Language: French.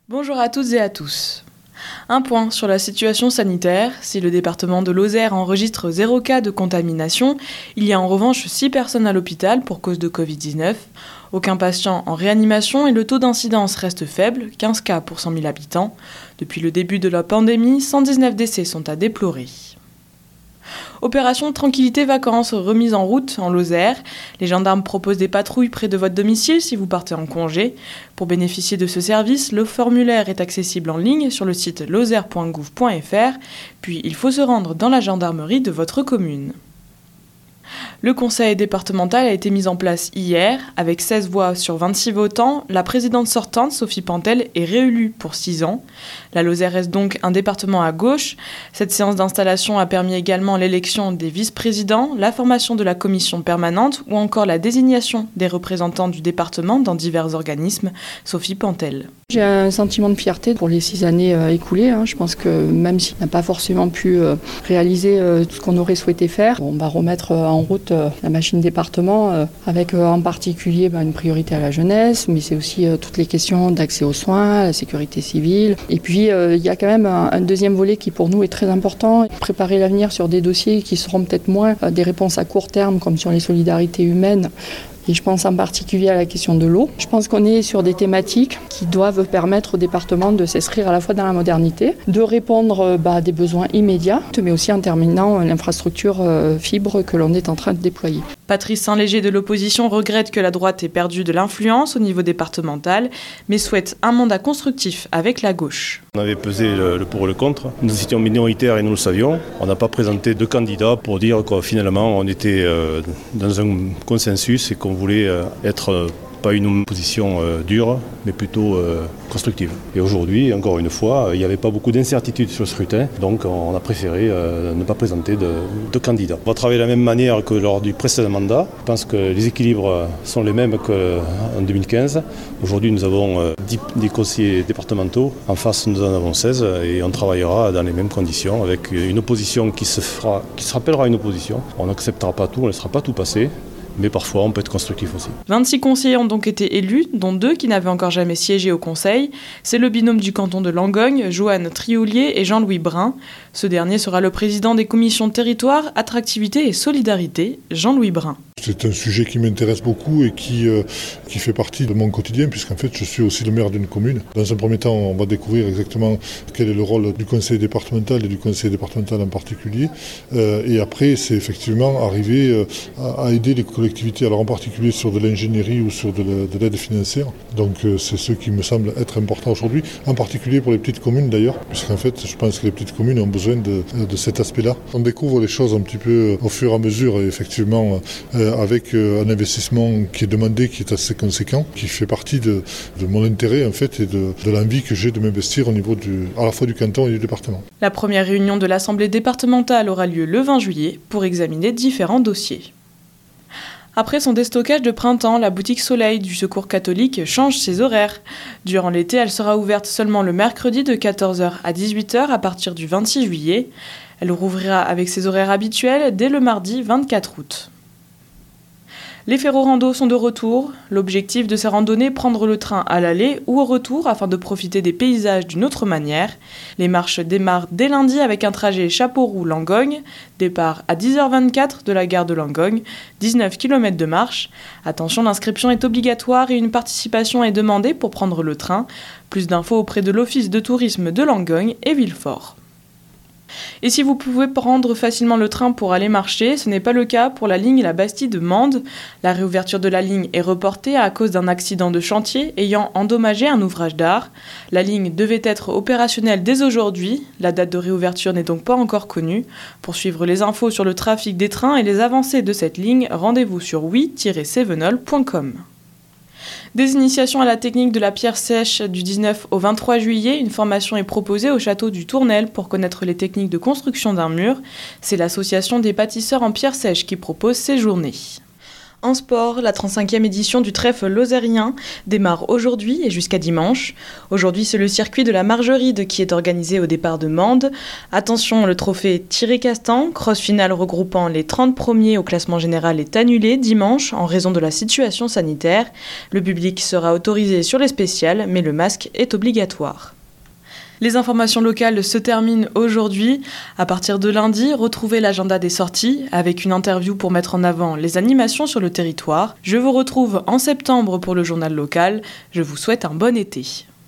Bonjour à toutes et à tous. Un point sur la situation sanitaire. Si le département de Lozère enregistre 0 cas de contamination, il y a en revanche 6 personnes à l'hôpital pour cause de Covid-19. Aucun patient en réanimation et le taux d'incidence reste faible, 15 cas pour 100 000 habitants. Depuis le début de la pandémie, 119 décès sont à déplorer. Opération Tranquillité Vacances remise en route en Lozère. Les gendarmes proposent des patrouilles près de votre domicile si vous partez en congé. Pour bénéficier de ce service, le formulaire est accessible en ligne sur le site lozère.gouv.fr, puis il faut se rendre dans la gendarmerie de votre commune. Le conseil départemental a été mis en place hier. Avec 16 voix sur 26 votants, la présidente sortante, Sophie Pantel, est réélue pour 6 ans. La Lozère reste donc un département à gauche. Cette séance d'installation a permis également l'élection des vice-présidents, la formation de la commission permanente ou encore la désignation des représentants du département dans divers organismes. Sophie Pantel. J'ai un sentiment de fierté pour les 6 années écoulées. Je pense que même si on n'a pas forcément pu réaliser tout ce qu'on aurait souhaité faire, on va remettre en route la machine département avec en particulier une priorité à la jeunesse, mais c'est aussi toutes les questions d'accès aux soins, la sécurité civile. Et puis il y a quand même un deuxième volet qui pour nous est très important, préparer l'avenir sur des dossiers qui seront peut-être moins des réponses à court terme comme sur les solidarités humaines. Et je pense en particulier à la question de l'eau. Je pense qu'on est sur des thématiques qui doivent permettre au département de s'inscrire à la fois dans la modernité, de répondre à des besoins immédiats, mais aussi en terminant l'infrastructure fibre que l'on est en train de déployer. Patrice Saint-Léger de l'opposition regrette que la droite ait perdu de l'influence au niveau départemental, mais souhaite un mandat constructif avec la gauche. On avait pesé le pour et le contre. Nous étions minoritaires et nous le savions. On n'a pas présenté de candidats pour dire que finalement on était dans un consensus et qu'on voulait être pas une opposition dure, mais plutôt constructive. Et aujourd'hui, encore une fois, il n'y avait pas beaucoup d'incertitudes sur le scrutin, donc on a préféré ne pas présenter de candidats. On va travailler de la même manière que lors du précédent mandat. Je pense que les équilibres sont les mêmes qu'en 2015. Aujourd'hui, nous avons 10 conseillers départementaux. En face, nous en avons 16 et on travaillera dans les mêmes conditions avec une opposition qui se rappellera une opposition. On n'acceptera pas tout, on ne laissera pas tout passer. Mais parfois, on peut être constructif aussi. 26 conseillers ont donc été élus, dont 2 qui n'avaient encore jamais siégé au conseil. C'est le binôme du canton de Langogne, Joanne Trioulier et Jean-Louis Brun. Ce dernier sera le président des commissions territoire, attractivité et solidarité, Jean-Louis Brun. C'est un sujet qui m'intéresse beaucoup et qui fait partie de mon quotidien, puisqu'en fait, je suis aussi le maire d'une commune. Dans un premier temps, on va découvrir exactement quel est le rôle du conseil départemental et du conseil départemental en particulier. Et après, c'est effectivement arriver à aider les collectivités, alors en particulier sur de l'ingénierie ou sur de l'aide financière. Donc c'est ce qui me semble être important aujourd'hui, en particulier pour les petites communes d'ailleurs, puisqu'en fait, je pense que les petites communes ont besoin de cet aspect-là. On découvre les choses un petit peu au fur et à mesure, et effectivement, avec un investissement qui est demandé, qui est assez conséquent, qui fait partie de mon intérêt en fait et de l'envie que j'ai de m'investir au niveau à la fois du canton et du département. La première réunion de l'Assemblée départementale aura lieu le 20 juillet pour examiner différents dossiers. Après son déstockage de printemps, la boutique Soleil du Secours catholique change ses horaires. Durant l'été, elle sera ouverte seulement le mercredi de 14h à 18h à partir du 26 juillet. Elle rouvrira avec ses horaires habituels dès le mardi 24 août. Les ferro-randos sont de retour. L'objectif de ces randonnées, prendre le train à l'aller ou au retour afin de profiter des paysages d'une autre manière. Les marches démarrent dès lundi avec un trajet Châteauroux-Langogne. Départ à 10h24 de la gare de Langogne, 19 km de marche. Attention, l'inscription est obligatoire et une participation est demandée pour prendre le train. Plus d'infos auprès de l'Office de tourisme de Langogne et Villefort. Et si vous pouvez prendre facilement le train pour aller marcher, ce n'est pas le cas pour la ligne La Bastille de Mende. La réouverture de la ligne est reportée à cause d'un accident de chantier ayant endommagé un ouvrage d'art. La ligne devait être opérationnelle dès aujourd'hui. La date de réouverture n'est donc pas encore connue. Pour suivre les infos sur le trafic des trains et les avancées de cette ligne, rendez-vous sur oui-sevenol.com. Des initiations à la technique de la pierre sèche du 19 au 23 juillet, une formation est proposée au château du Tournel pour connaître les techniques de construction d'un mur. C'est l'association des bâtisseurs en pierre sèche qui propose ces journées. En sport, la 35e édition du trèfle lozérien démarre aujourd'hui et jusqu'à dimanche. Aujourd'hui, c'est le circuit de la Margeride qui est organisé au départ de Mende. Attention, le trophée Thierry-Castan, cross finale regroupant les 30 premiers au classement général, est annulé dimanche en raison de la situation sanitaire. Le public sera autorisé sur les spéciales, mais le masque est obligatoire. Les informations locales se terminent aujourd'hui. À partir de lundi, retrouvez l'agenda des sorties avec une interview pour mettre en avant les animations sur le territoire. Je vous retrouve en septembre pour le journal local. Je vous souhaite un bon été.